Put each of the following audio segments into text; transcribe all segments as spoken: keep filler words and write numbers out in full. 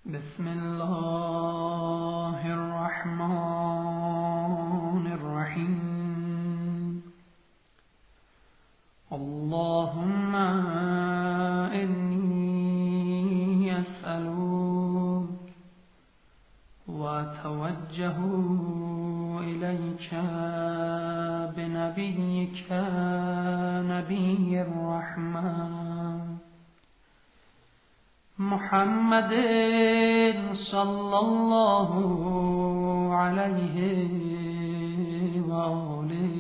بسم الله الرحمن الرحیم. اللهم إني أسألك وأتوجه إليك بنبيك نبي الرحمة محمد صلى الله عليه وآله.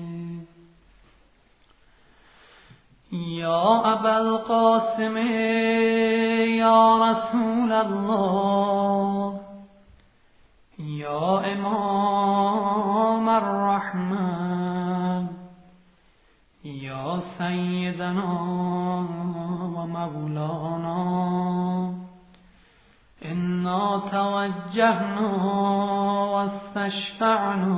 يا أبا القاسم يا رسول الله، يا إمام الرحمن، يا سيدنا ومولانا، إنا توجهنا واستشفعنا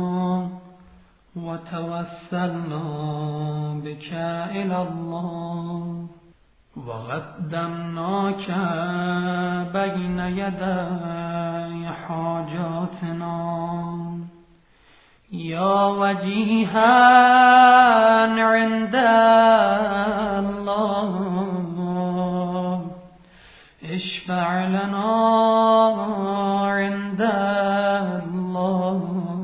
وتوسلنا بك إلى الله، وقدمناك بين يدي حاجاتنا يا وجيها عند الله، اشفع لنا عند الله.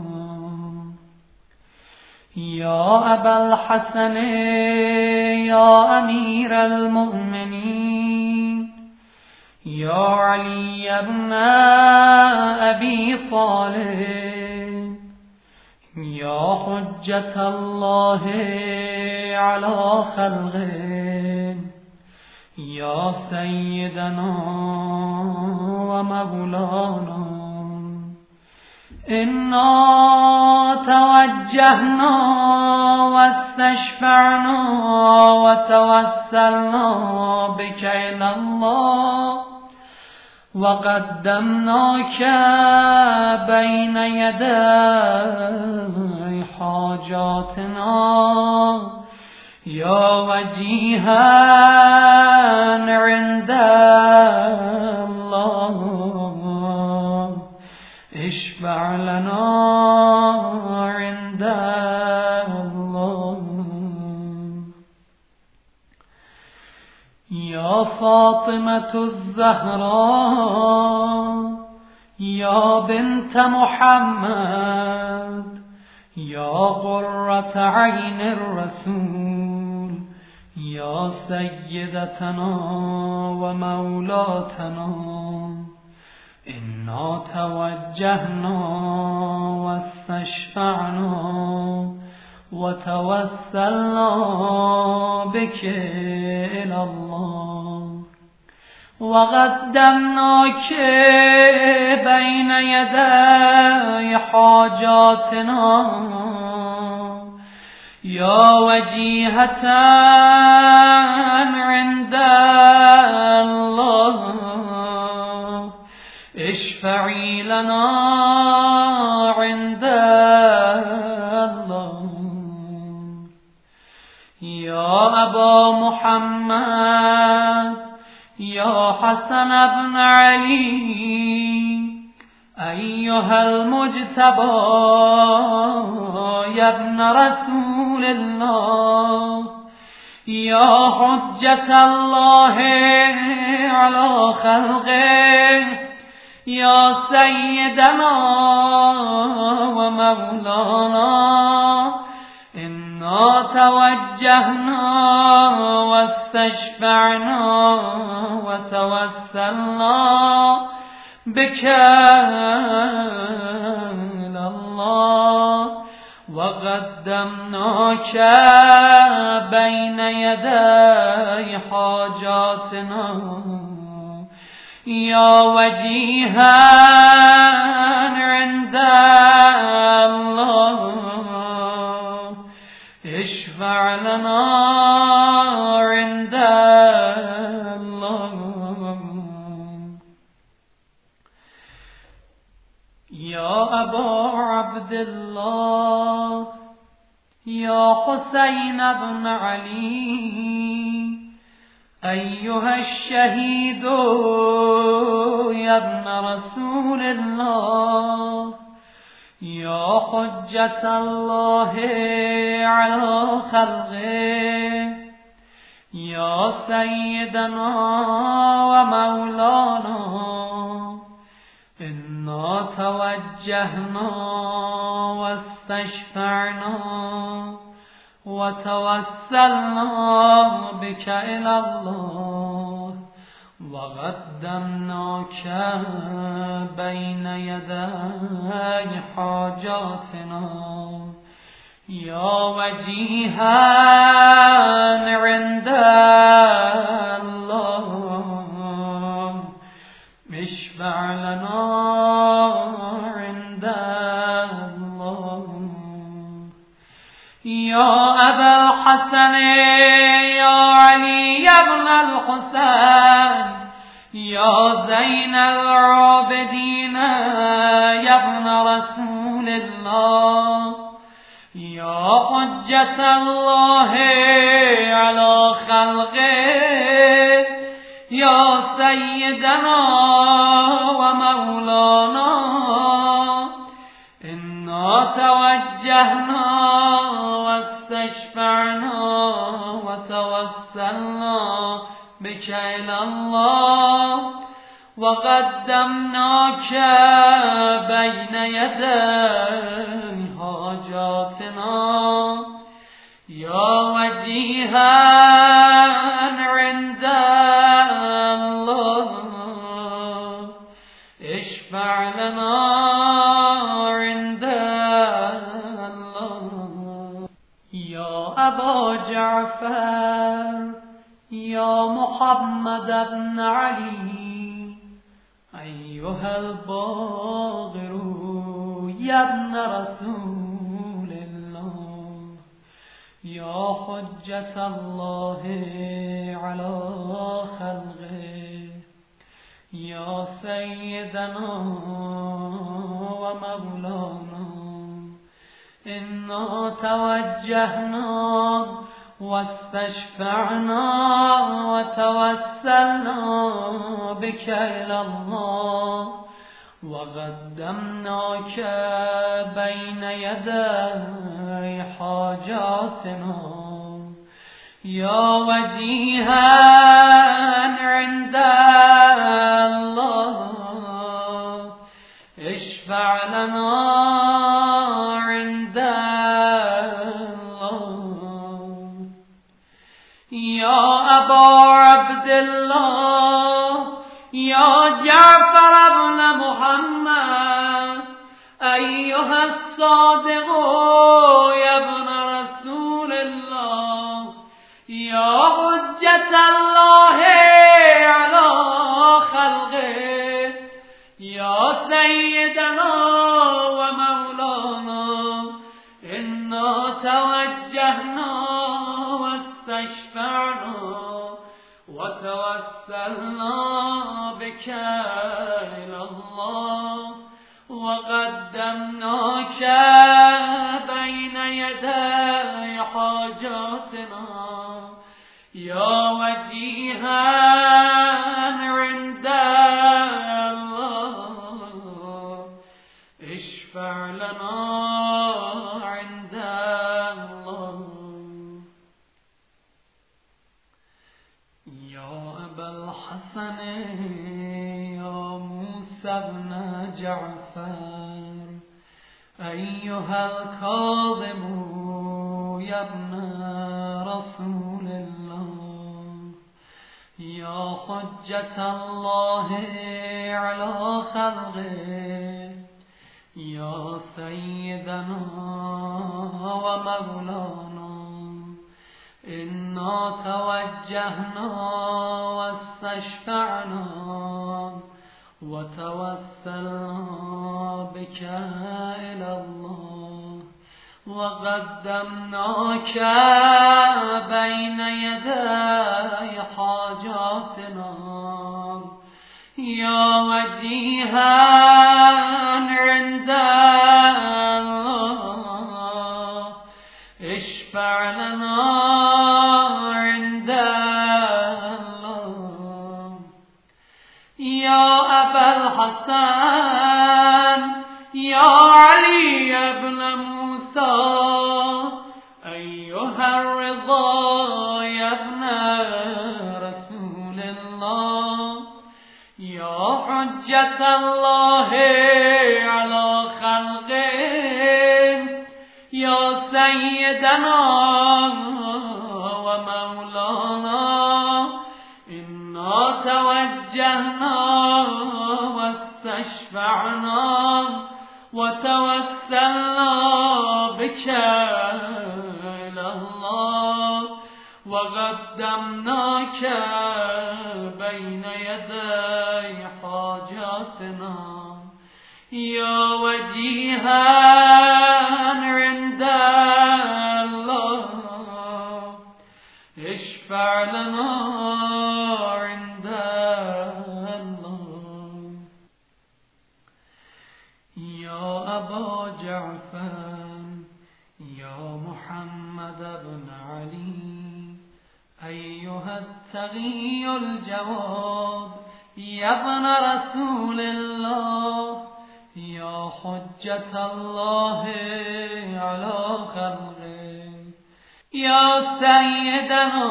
يا أبا الحسن يا أمير المؤمنين، يا علي بن أبي طالب، يا حجة الله على خلقه، يا سيدنا ومولانا، إنا توجهنا واستشفعنا وتوسلنا بك إلى الله، وقدمناك بين يدي حاجاتنا يا وجيها عند الله، اشفع لنا عند الله. يا فاطمة الزهراء يا بنت محمد، يا قرة عين الرسول، يا سيدتنا ومولاتنا، إنا توجهنا واستشفعنا وتوسلنا بك إلى الله، وقدمناك بين يدي حاجاتنا يا وجيهة عند الله، اشفعي لنا عند الله. يا أبا محمد يا حسن بن علي، أيها المجتبى يا ابن رسول الله، يا حجة الله على خلقه، يا سيدنا ومولانا، إنا توجهنا واستشفعنا وتوسلنا بك إلى الله، وقدمناك بين يدي حاجاتنا يا وجيها عند الله، اشفع لنا عند الله. يا أبا عبد الله يا حسين بن علي، أيها الشهيد ابن رسول الله يا حجة الله على خلقه يا سيدنا ومولانا إنا توجهنا واستشفعنا وتوسلنا بك إلى الله وقدمناك بين يدي حاجاتنا يا وجيها عند الله اشفع لنا عند الله يا أبا الحسن يا علي بن الحسين يا زين العابدين يا ابن رسول الله يا حجة الله على خلقه يا سيدنا ومولانا إنا توجهنا واستشفعنا وتوسلنا بك إلى الله وقدمناك بين يدي حاجاتنا يا وجيها عند الله اشفع لنا عند الله يا أبا جعفر يا محمد بن علي أيها الباغر يا ابن رسول الله يا حجة الله على خلقه يا سيدنا ومولانا إنا توجهنا واستشفعنا وتوسلنا بك إلى الله وقدمناك بين يدي حاجاتنا يا وجيها عند الله اشفع لنا عند الله يا أبا عبد الله يا جعفر بن محمد أيها الصادق يا ابن رسول الله يا حجة الله على خلقه يا سيدنا ومولانا إنا توجهنا واستشفعنا وتوسلنا بك إلى الله وقدمناك بين يدي حاجاتنا يا وجيها عند الله اشفع لنا عند الله يا أبا الحسن يا موسى بن جعفر أيها الكاظم يا ابن رسول الله يا حجة الله على خلقه يا سيدنا ومولانا إنا توجهنا واستشفعنا وتوسلنا بك إلى الله وقدمناك بين يدي حاجاتنا يا وجيها عند الله اشفع لنا عند الله يا أبا الحسن يا علي بن موسى أيها الرضا يا ابن رسول الله يا حجة الله على خلقه يا سيدنا ومولانا إنا توجهنا واستشفعنا وتوسلنا بك إلى الله وقدمناك بين يدي حاجاتنا يا وجيها عند الله اشفع لنا عند الله يا أبا جعفر يا محمد بن علي أيها التقي الجواد يا ابن رسول الله يا حجة الله على خلقه يا سيدنا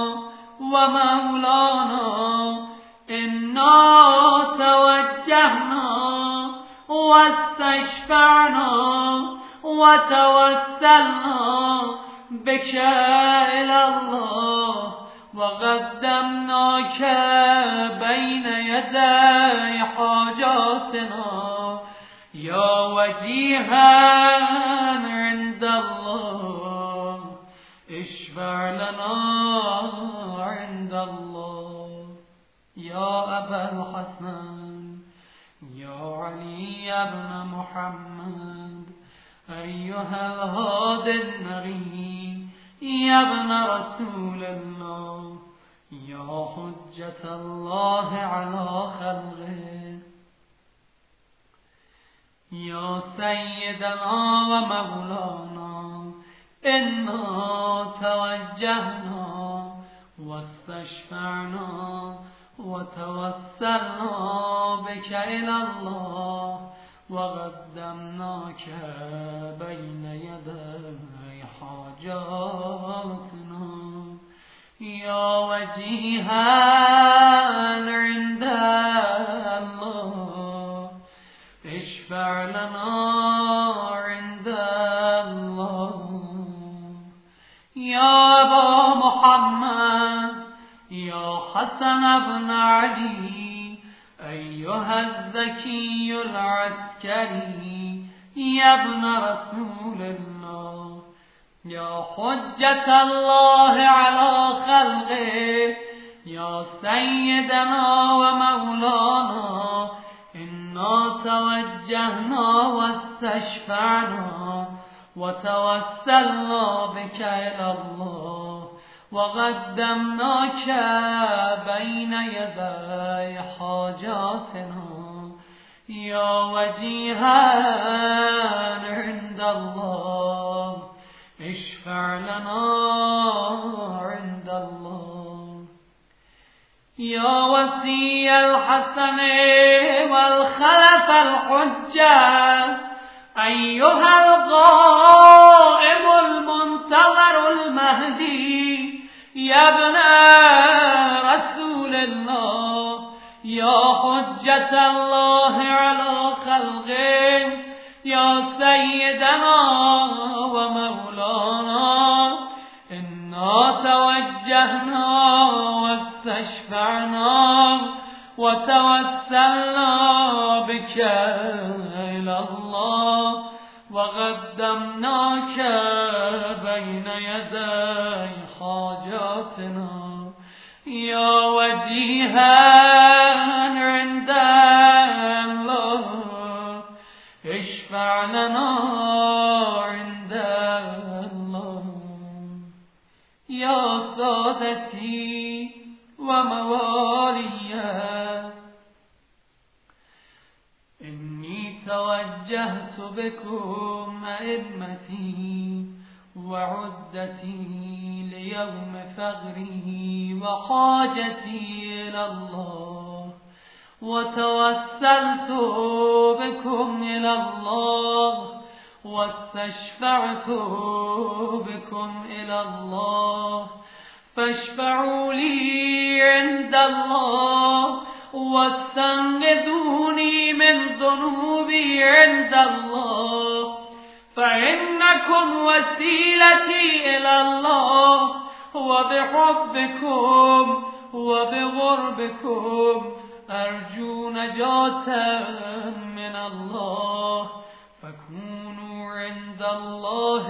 ومولانا إنا توجهنا واستشفعنا وتوسلنا بك إلى الله وقدمناك بين يدي حاجاتنا يا وجيها عند الله اشفع لنا عند الله يا أبا الحسن يا علي بن محمد أيها الهادي النبي يا ابن رسول الله يا حجة الله على خلقه يا سيدنا ومولانا إنا توجهنا واستشفعنا وتوسلنا بك إلى الله وقدمناك بين يدي حاجاتنا يا وجيها عند الله اشفع لنا عند الله يا أبا محمد يا حسن بن علي أيها الذكي العسكري يا ابن رسول الله يا حجة الله على خلقه يا سيدنا ومولانا إنا توجهنا واستشفعنا وتوسلنا بك إلى الله وقدمناك بين يدي حاجاتنا يا وجيها عند الله اشفع لنا عند الله يا وصي الحسن والخلف الحجة أيها الغائب المنتظر المهدي يا ابن رسول الله يا حجة الله على خلقه يا سيدنا ومولانا إنا توجهنا واستشفعنا وتوسلنا بك إلى الله وقدمناك بين يدي حاجاتنا يا وجيها عند الله اشفع لنا عند الله يا سادتي وموالي إني توجهت بكم أئمتي وعدتي ليوم فغري وحاجتي إلى الله وتوسلت بكم إلى الله واستشفعت بكم إلى الله فاشفعوا لي عند الله واستنقذوني من ذنوبي عند الله فإنكم وسيلتي إلى الله وبحبكم وبغربكم أرجو نجاة من الله فكونوا عند الله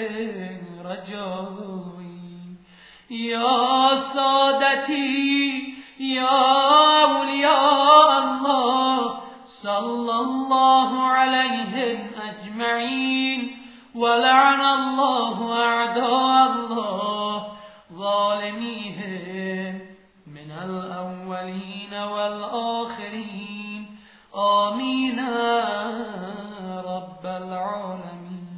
رجائي يا سادتي يا أولياء الله صلى الله عليهم أجمعين ولعن الله أعداء الله ظالميهم من الأولين والآخرين آمين رب العالمين.